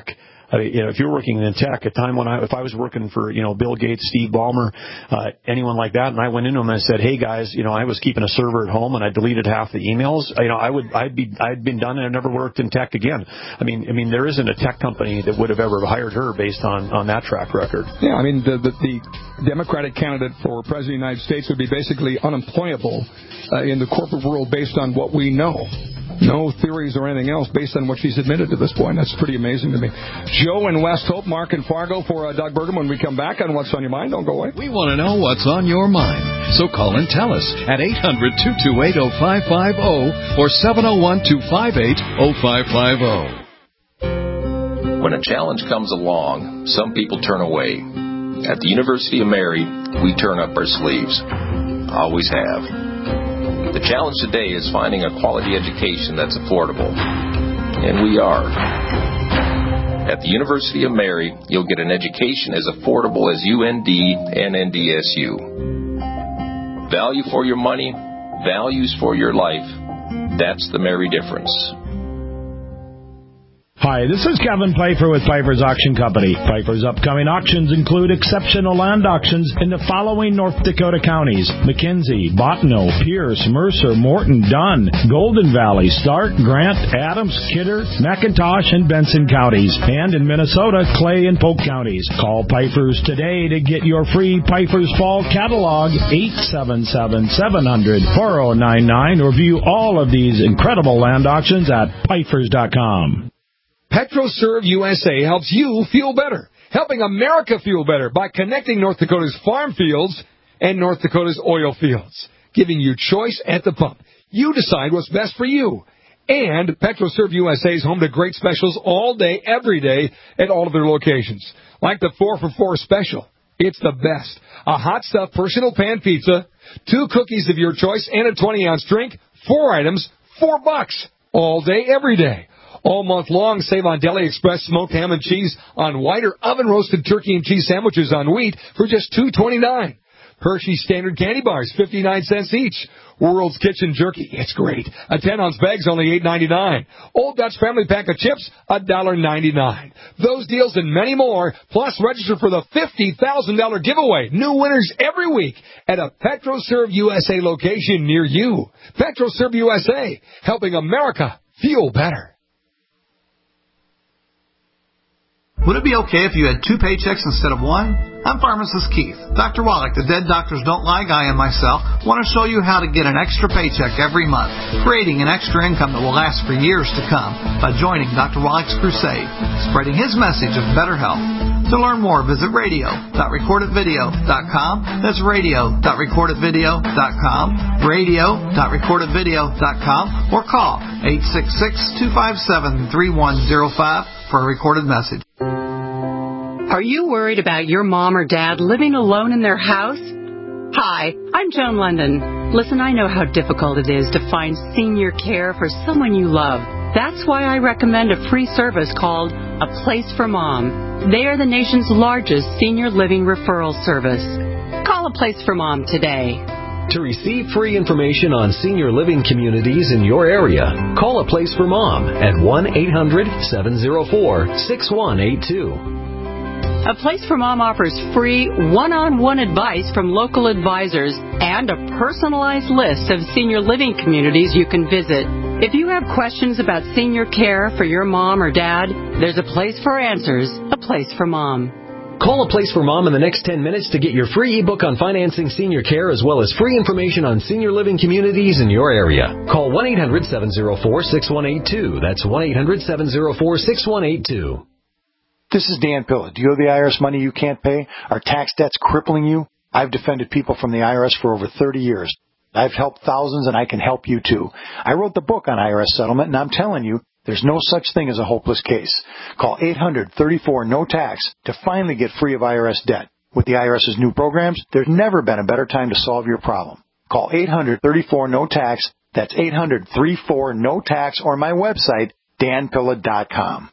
I mean, you know, if you're working in tech, a time when I, if I was working for, you know, Bill Gates, Steve Ballmer, uh, anyone like that, and I went into them and I said, hey guys, you know, I was keeping a server at home and I deleted half the emails, you know, I would, I'd be, I'd been done and I've never worked in tech again. I mean, I mean, there isn't a tech company that would have ever hired her based on, on that track record. Yeah, I mean, the, the, the Democratic candidate for President of the United States would be basically unemployable uh, in the corporate world based on what we know. No theories or anything else based on what she's admitted to this point. That's pretty amazing to me. Joe in West Hope, Mark in Fargo for uh, Doug Burgum. When we come back on What's on Your Mind, don't go away. We want to know what's on your mind. So call and tell us at eight hundred, two two eight, oh five five oh or seven oh one, two five eight, oh five five oh. When a challenge comes along, some people turn away. At the University of Mary, we turn up our sleeves. Always have. The challenge today is finding a quality education that's affordable. And we are. At the University of Mary, you'll get an education as affordable as U N D and N D S U. Value for your money, values for your life. That's the Mary difference. Hi, this is Kevin Pfeiffer with Pfeiffer's Auction Company. Pfeiffer's upcoming auctions include exceptional land auctions in the following North Dakota counties: McKenzie, Bottineau, Pierce, Mercer, Morton, Dunn, Golden Valley, Stark, Grant, Adams, Kidder, McIntosh, and Benson counties. And in Minnesota, Clay and Polk counties. Call Pfeiffer's today to get your free Pfeiffer's Fall Catalog, eight seven seven, seven hundred, four oh nine nine, or view all of these incredible land auctions at Pfeiffer's dot com. PetroServe U S A helps you feel better, helping America feel better by connecting North Dakota's farm fields and North Dakota's oil fields, giving you choice at the pump. You decide what's best for you. And PetroServe U S A is home to great specials all day, every day at all of their locations, like the four for four special. It's the best. A hot stuff personal pan pizza, two cookies of your choice, and a twenty-ounce drink. Four items, four bucks, all day, every day. All month long, save on Deli Express smoked ham and cheese on white or oven-roasted turkey and cheese sandwiches on wheat for just two twenty-nine. Hershey's Standard Candy Bars, fifty-nine cents each. World's Kitchen Jerky, it's great. A ten-ounce bag's only eight ninety-nine. Old Dutch Family Pack of Chips, one dollar ninety-nine. Those deals and many more, plus register for the fifty thousand dollars giveaway. New winners every week at a PetroServe U S A location near you. PetroServe U S A, helping America feel better. Would it be okay if you had two paychecks instead of one? I'm Pharmacist Keith. Doctor Wallach, the Dead Doctors Don't Lie guy, and myself want to show you how to get an extra paycheck every month, creating an extra income that will last for years to come by joining Doctor Wallach's crusade, spreading his message of better health. To learn more, visit radio dot record it video dot com. That's radio dot record it video dot com, radio dot record it video dot com, or call eight six six, two five seven, three one zero five for a recorded message. Are you worried about your mom or dad living alone in their house? Hi, I'm Joan London. Listen, I know how difficult it is to find senior care for someone you love. That's why I recommend a free service called A Place for Mom. They are the nation's largest senior living referral service. Call A Place for Mom today. To receive free information on senior living communities in your area, call A Place for Mom at one eight hundred, seven oh four, six one eight two. A Place for Mom offers free one-on-one advice from local advisors and a personalized list of senior living communities you can visit. If you have questions about senior care for your mom or dad, there's a place for answers, A Place for Mom. Call A Place for Mom in the next ten minutes to get your free ebook on financing senior care as well as free information on senior living communities in your area. Call one eight hundred, seven oh four, six one eight two. That's one eight hundred, seven oh four, six one eight two. This is Dan Pilla. Do you owe the I R S money you can't pay? Are tax debts crippling you? I've defended people from the I R S for over thirty years. I've helped thousands, and I can help you, too. I wrote the book on I R S settlement, and I'm telling you, there's no such thing as a hopeless case. Call eight hundred, thirty-four, no tax to finally get free of I R S debt. With the IRS's new programs, there's never been a better time to solve your problem. Call eight hundred, thirty-four, no tax. That's eight hundred, thirty-four, no tax, or my website, dan pilla dot com.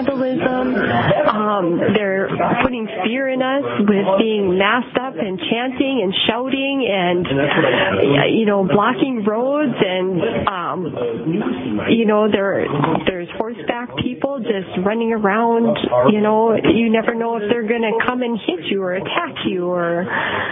tribalism. Um, they're putting fear in us with being masked up and chanting and shouting and, you know, blocking roads. And, um, you know, there there's horseback people just running around. You know, you never know if they're going to come and hit you or attack you, or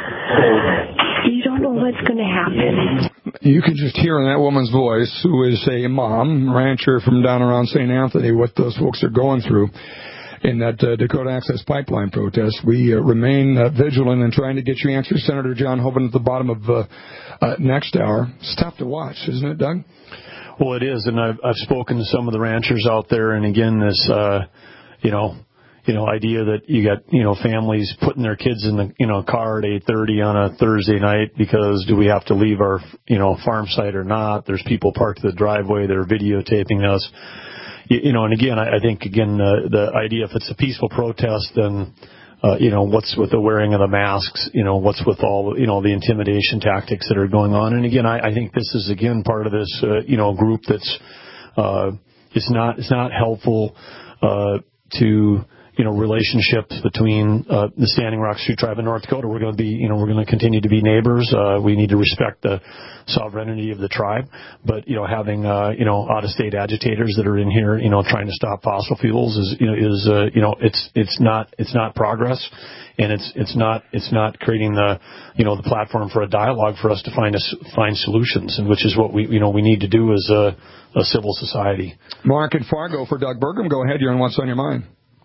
you don't know what's going to happen. You can just hear in that woman's voice, who is a mom, rancher from down around Saint Anthony, what those folks are going through in that uh, Dakota Access Pipeline protest. We uh, remain uh, vigilant in trying to get you answers. Senator John Hoeven at the bottom of uh, uh, next hour. It's tough to watch, isn't it, Doug? Well, it is, and I've, I've spoken to some of the ranchers out there, and again, this, uh, you know, you know, idea that you got, you know, families putting their kids in the, you know, car at eight thirty on a Thursday night because do we have to leave our, you know, farm site or not? There's people parked in the driveway that are videotaping us. You, you know, and again, I, I think, again, uh, the idea if it's a peaceful protest, then, uh, you know, what's with the wearing of the masks? You know, what's with all, you know, the intimidation tactics that are going on? And again, I, I think this is, again, part of this, uh, you know, group that's, uh, it's not, it's not helpful, uh, to, you know, relationships between uh, the Standing Rock Sioux Tribe and North Dakota. We're going to be, you know, we're going to continue to be neighbors. Uh, we need to respect the sovereignty of the tribe. But, you know, having, uh, you know, out-of-state agitators that are in here, you know, trying to stop fossil fuels is, you know, is, uh, you know, it's, it's not, it's not progress. And it's, it's not, it's not creating the, you know, the platform for a dialogue for us to find us, find solutions, and which is what we, you know, we need to do as a, a civil society. Mark in Fargo for Doug Burgum. Go ahead. You're on What's on Your Mind.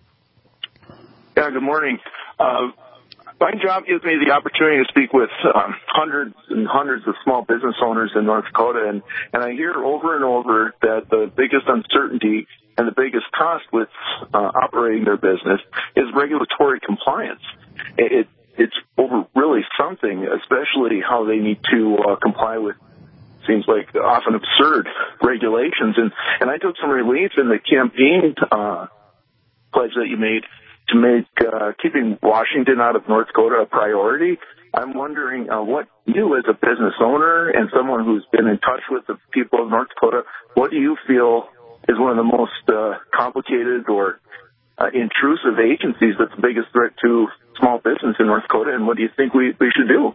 Yeah, good morning. Uh, my job gives me the opportunity to speak with um, hundreds and hundreds of small business owners in North Dakota, and, and I hear over and over that the biggest uncertainty and the biggest cost with uh, operating their business is regulatory compliance. It, it, it's over really something, especially how they need to uh, comply with seems like often absurd regulations. And, and I took some relief in the campaign uh, pledge that you made to make uh, keeping Washington out of North Dakota a priority. I'm wondering uh, what you, as a business owner and someone who's been in touch with the people of North Dakota, what do you feel is one of the most uh, complicated or uh, intrusive agencies that's the biggest threat to small business in North Dakota, and what do you think we, we should do?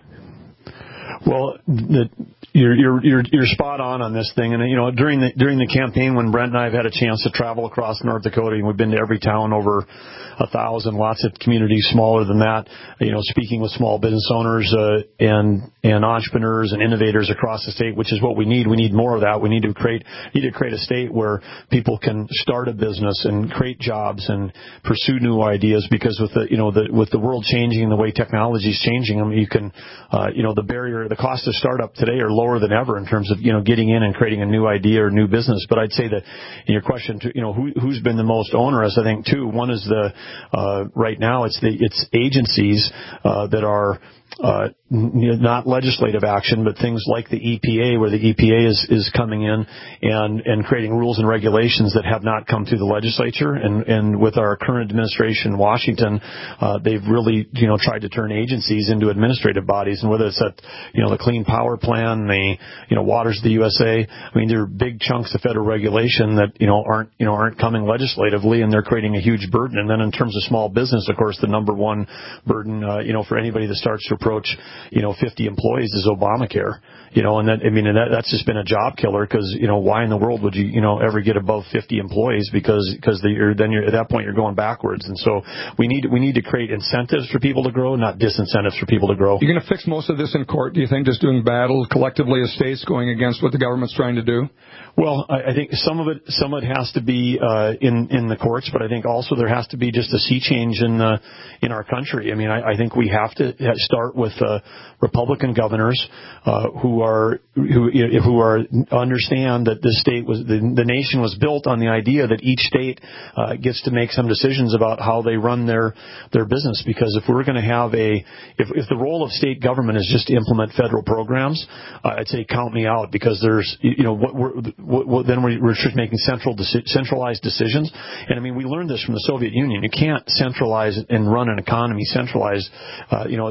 Well, the, you're you're you're you're spot on on this thing, and you know during the during the campaign when Brent and I have had a chance to travel across North Dakota, and we've been to every town over a thousand, lots of communities smaller than that. You know, speaking with small business owners uh, and and entrepreneurs and innovators across the state, which is what we need. We need more of that. We need to create need to create a state where people can start a business and create jobs and pursue new ideas. Because with the you know the with the world changing and the way technology is changing, I mean, you can uh, you know the barrier. The cost of startup today are lower than ever in terms of, you know, getting in and creating a new idea or new business. But I'd say that in your question, to, you know, who, who's been the most onerous, I think, too, one is the, uh, right now it's the, it's agencies, uh, that are, uh, not legislative action, but things like the E P A, where the E P A is, is coming in and, and creating rules and regulations that have not come through the legislature. And, and with our current administration in Washington, uh, they've really, you know, tried to turn agencies into administrative bodies. And whether it's at, you know, the Clean Power Plan, the, you know, Waters of the U S A, I mean, there are big chunks of federal regulation that, you know, aren't, you know, aren't coming legislatively, and they're creating a huge burden. And then in terms of small business, of course, the number one burden, uh, you know, for anybody that starts to approach, you know, fifty employees is Obamacare, you know, and that, I mean, and that, that's just been a job killer because, you know, why in the world would you, you know, ever get above fifty employees? Because, because the, you're, then you're, at that point you're going backwards. And so we need, we need to create incentives for people to grow, not disincentives for people to grow. You're going to fix most of this in court, do you think, just doing battle collectively as states going against what the government's trying to do? Well, I, I think some of it, some of it has to be, uh, in, in the courts, but I think also there has to be just a sea change in the, in our country. I mean, I, I think we have to start with, uh, Republican governors, uh, who are, who, who are, understand that this state was, the, the nation was built on the idea that each state, uh, gets to make some decisions about how they run their, their business. Because if we're going to have a, if, if the role of state government is just to implement federal programs, uh, I'd say count me out, because there's, you know, what we're, what, what, then we're, we're just making central, centralized decisions. And I mean, we learned this from the Soviet Union. You can't centralize and run an economy centralized. Uh, you know,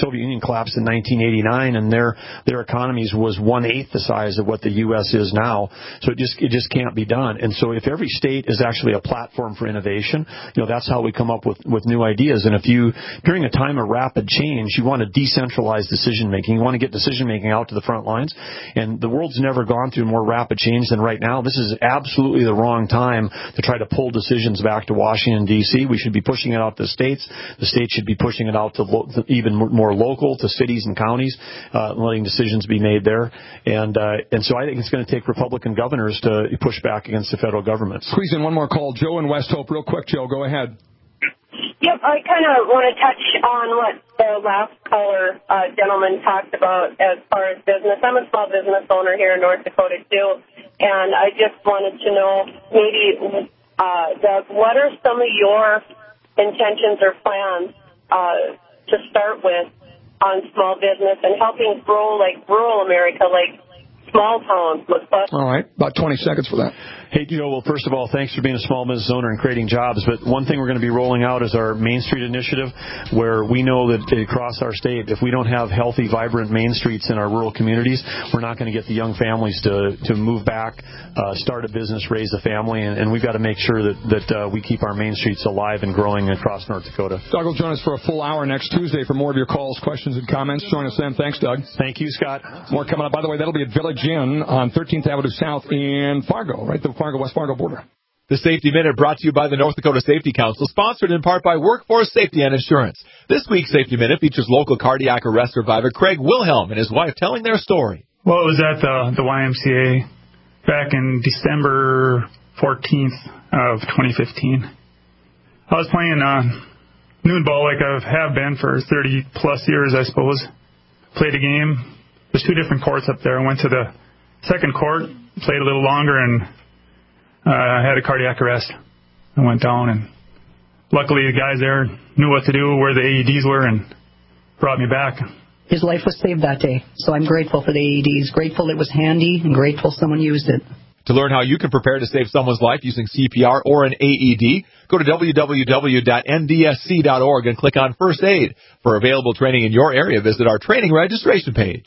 Soviet Union collapsed in nineteen eighty-nine, and their their economies was one eighth the size of what the U S is now. So it just it just can't be done. And so if every state is actually a platform for innovation, you know, that's how we come up with with new ideas. And if you during a time of rapid change, you want to decentralize decision making. You want to get decision making out to the front lines. And the world's never gone through more rapid change than right now. This is absolutely the wrong time to try to pull decisions back to Washington, D C. We should be pushing it out to states. The states should be pushing it out to, lo- to even more local, to cities and counties, uh, letting decisions be made there. And uh, and so I think it's going to take Republican governors to push back against the federal government. Squeeze in one more call. Joe in West Hope. Real quick, Joe. Go ahead. Yep, I kind of want to touch on what the last caller uh, gentleman talked about as far as business. I'm a small business owner here in North Dakota, too, and I just wanted to know, maybe, uh, Doug, what are some of your intentions or plans uh, to start with on small business and helping grow, like, rural America, like small towns? All right, about twenty seconds for that. Hey, Joe, well, first of all, thanks for being a small business owner and creating jobs. But one thing we're going to be rolling out is our Main Street initiative, where we know that across our state, if we don't have healthy, vibrant main streets in our rural communities, we're not going to get the young families to, to move back, uh, start a business, raise a family, and, and we've got to make sure that, that uh, we keep our main streets alive and growing across North Dakota. Doug will join us for a full hour next Tuesday for more of your calls, questions, and comments. Join us then. Thanks, Doug. Thank you, Scott. More coming up. By the way, that'll be at Village Inn on thirteenth Avenue South in Fargo, right? The Fargo-West Fargo border. The Safety Minute brought to you by the North Dakota Safety Council, sponsored in part by Workforce Safety and Insurance. This week's Safety Minute features local cardiac arrest survivor Craig Wilhelm and his wife telling their story. Well, it was at the, the Y M C A back in December fourteenth of twenty fifteen. I was playing uh, noon ball like I have been for thirty plus years, I suppose. Played a game. There's two different courts up there. I went to the second court, played a little longer, and Uh, I had a cardiac arrest. I went down, and luckily the guys there knew what to do, where the A E Ds were, and brought me back. His life was saved that day, so I'm grateful for the A E Ds, grateful it was handy, and grateful someone used it. To learn how you can prepare to save someone's life using C P R or an A E D, go to w w w dot n d s c dot org and click on First Aid. For available training in your area, visit our training registration page.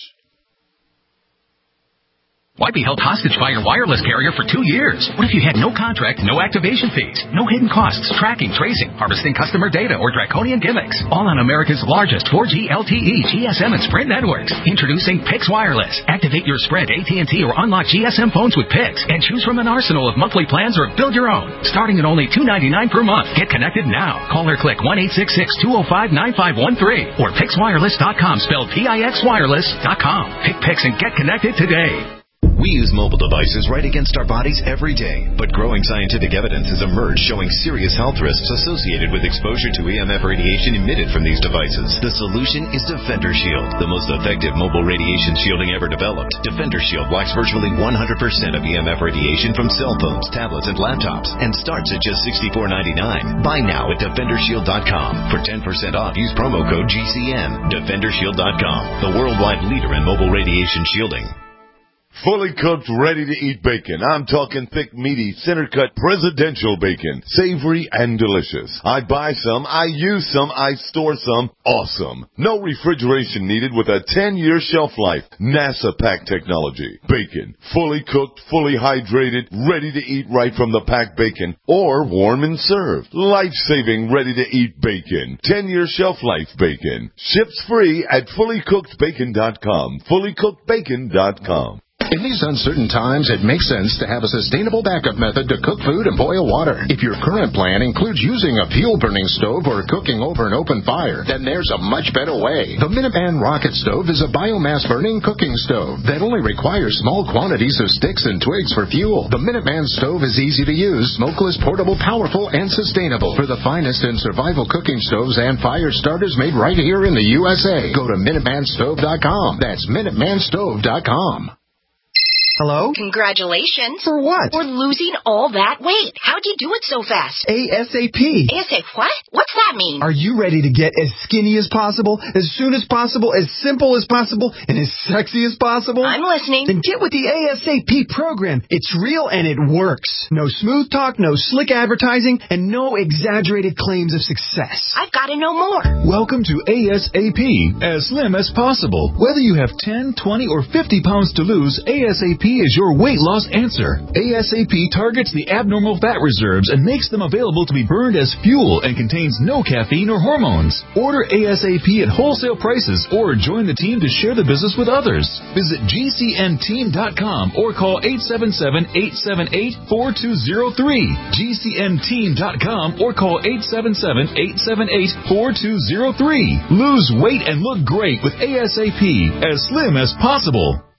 Why be held hostage by your wireless carrier for two years? What if you had no contract, no activation fees, no hidden costs, tracking, tracing, harvesting customer data, or draconian gimmicks? All on America's largest four G L T E, G S M, and Sprint networks. Introducing Pix Wireless. Activate your Sprint, A T and T, or unlock G S M phones with Pix, and choose from an arsenal of monthly plans or build your own. Starting at only two dollars and ninety-nine cents per month. Get connected now. Call or click one eight six six, two oh five, nine five one three or pix wireless dot com, spelled P I X wireless dot com. Pick Pix and get connected today. We use mobile devices right against our bodies every day, but growing scientific evidence has emerged showing serious health risks associated with exposure to E M F radiation emitted from these devices. The solution is Defender Shield, the most effective mobile radiation shielding ever developed. Defender Shield blocks virtually one hundred percent of E M F radiation from cell phones, tablets, and laptops, and starts at just sixty-four ninety-nine. Buy now at defender shield dot com. For ten percent off, use promo code G C N. defender shield dot com, the worldwide leader in mobile radiation shielding. Fully cooked, ready-to-eat bacon. I'm talking thick, meaty, center-cut presidential bacon. Savory and delicious. I buy some, I use some, I store some. Awesome. No refrigeration needed with a ten-year shelf life. NASA pack technology. Bacon. Fully cooked, fully hydrated, ready to eat right from the packed bacon. Or warm and served. Life-saving, ready-to-eat bacon. ten-year shelf life bacon. Ships free at fully cooked bacon dot com. fully cooked bacon dot com. In these uncertain times, it makes sense to have a sustainable backup method to cook food and boil water. If your current plan includes using a fuel-burning stove or cooking over an open fire, then there's a much better way. The Minuteman Rocket Stove is a biomass-burning cooking stove that only requires small quantities of sticks and twigs for fuel. The Minuteman Stove is easy to use, smokeless, portable, powerful, and sustainable. For the finest in survival cooking stoves and fire starters made right here in the U S A, go to minuteman stove dot com. That's minuteman stove dot com. Hello? Congratulations. For what? For losing all that weight. How'd you do it so fast? ASAP. ASAP what? What's that mean? Are you ready to get as skinny as possible, as soon as possible, as simple as possible, and as sexy as possible? I'm listening. Then get with the ASAP program. It's real and it works. No smooth talk, no slick advertising, and no exaggerated claims of success. I've got to know more. Welcome to ASAP, as slim as possible. Whether you have ten, twenty, or fifty pounds to lose, ASAP is your weight loss answer. ASAP targets the abnormal fat reserves and makes them available to be burned as fuel and contains no caffeine or hormones. Order ASAP at wholesale prices or join the team to share the business with others. Visit G C N team dot com or call eight seven seven, eight seven eight, four two zero three. G C N team dot com or call eight seven seven, eight seven eight, four two zero three. Lose weight and look great with ASAP, as slim as possible.